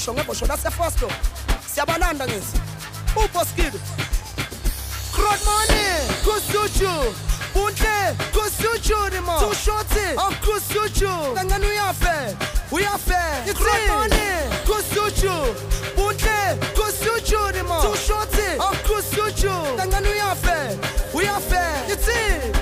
kusho ngebosho laseFosto siyabalanda ngezi uBoskido Krodmani kusuchu Buntle kusuchu rimo Too shorty kusuchu Ngani uyafe Krodmani kusuchu Buntle kusuchu rimo Too shorty kusuchu Ngani uyafe Yitsi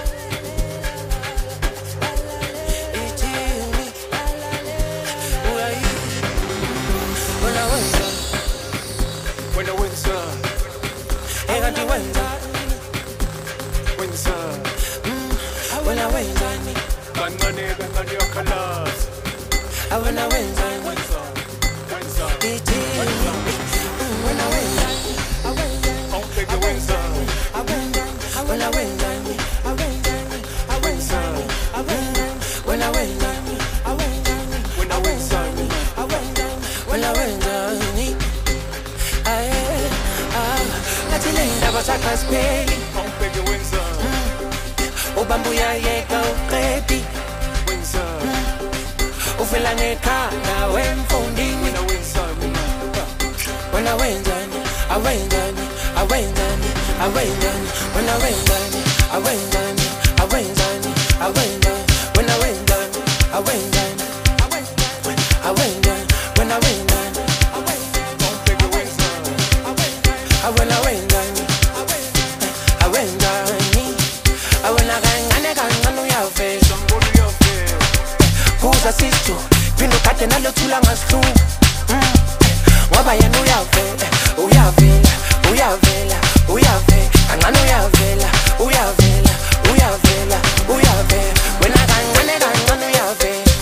Ubambuya yeka uqedi ufela ngekhanda wemfundini wena wenzani awenzani awenzani awenzani wena wenzani awenzani awenzani awenzani wena wenzani awenzani awenzani wena wenzani awena wenzani awenzani awena kancane kancane uyaveza kuza sisto phinda ukade nalothula ngasihluku ngoba yena uyavela uyavela uyavela uyavela kancane uyavela uyavela uyavela uyavela wena kancane kancane uyavela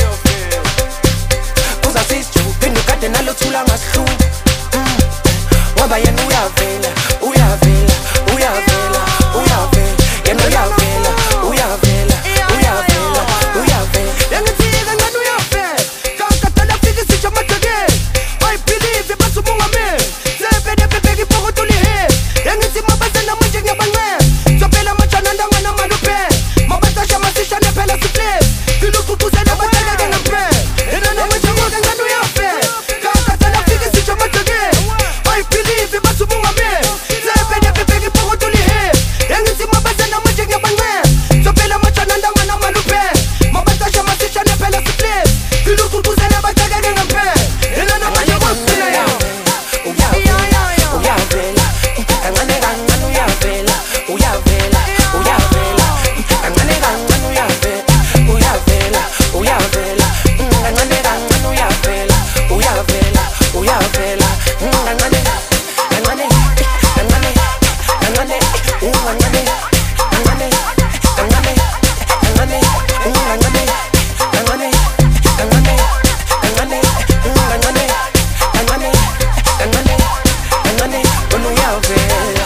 kuza sisto phinda ukade nalothula ngasihluku ngoba yena uyavela uyavela uyavela uyavela yena uyavela uyavela uyavela uyavela Yangitika ngani uyafe Kakatala fiki sisha matake I believe basu mungame Sebede bebeki poko tulihe Yangiti mabasa na mwenje ngabangwe Sopela machana ndanga na malupe Mabasa shama sisha nepela sifle Filuku kuzena batala gana mpe Ena na mwenje ngoga ngani uyafe Kakatala fiki sisha matake I believe basu mungame Sebede bebeki poko tulihe Yangiti mabasa na mwenje ngabangwe Sopela machana ndanga na malupe Mabasa shama sisha nepela sifle Filuku kuzena batala gana mpe Ena na mwenje ngoga uyavela kancane kancane uyavela uyavela uyavela kancane kancane uyavela uyavela uyavela kancane kancane uyavela uyavela uyavela kancane kancane kancane kancane kancane kancane kancane kancane kancane kancane when uyavela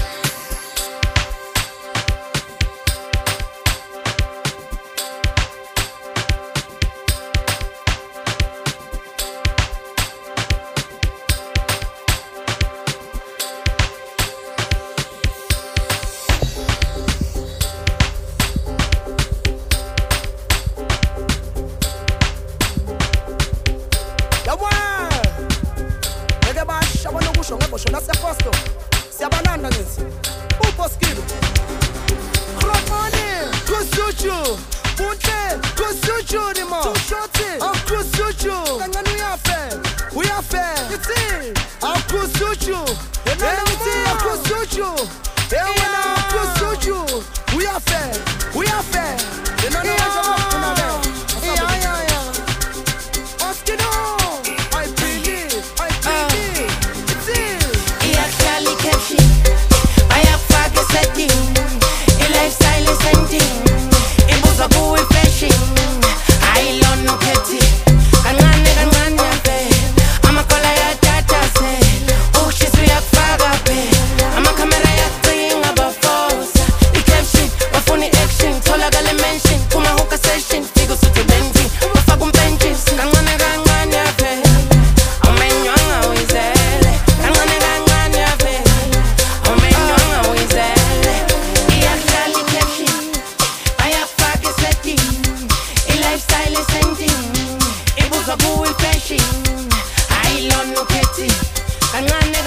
Yawa Ngeke basha bona kusho ngebosho laseFosto siyabalanda ngezi uBoskido Krodmani kusuchu Buntle kusuchu rimo Too shorty kusuchu Ngani uyafe Yitsi kusuchu Yitsi kusuchu Yewena kusuchu uyafe Yena na wajama Boskido I believe It's it iyakhlali keshi bayafaka setting i-lifestyle sending ibuza kuwe fashion ayilona ukhethi kancane kancane yafe amakola yatata se ushisa uyakufaka phe amakhamera kancane